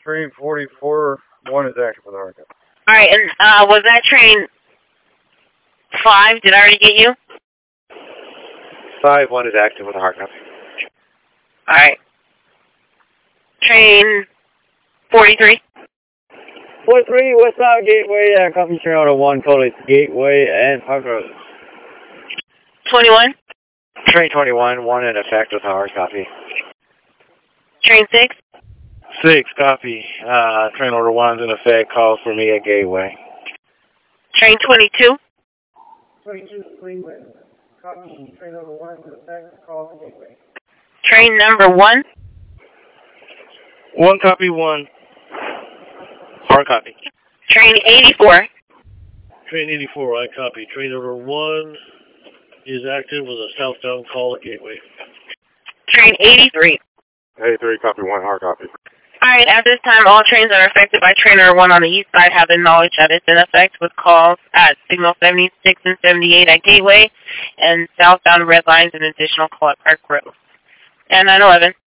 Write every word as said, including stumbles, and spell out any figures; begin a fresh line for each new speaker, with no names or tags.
train forty-four, one is active with a hard copy.
Alright, and uh, was that train five? Did I already get you?
five, one is active with a hard copy.
Alright. Train forty-three?
forty-three, Westbound Gateway, uh, copy train order one, College Gateway, and Park Road.
twenty-one?
Train twenty-one, one in effect with a hard copy.
Train six?
six, copy. Uh, train order one's in effect, call for me at Gateway.
Train twenty-two?
twenty-two, Greenway. Copy, train order one in effect, call for Gateway.
Train number one?
One copy, one. Hard copy.
Train eighty-four?
Train eighty-four, I copy. Train number one is active with a southbound call at Gateway.
Train eighty-three?
eighty-three, copy, one, hard copy.
Alright, at this time, all trains that are affected by train number one on the east side have the knowledge that it's in effect with calls at signal seventy-six and seventy-eight at Gateway and southbound red lines and additional call at Park Road. And nine eleven.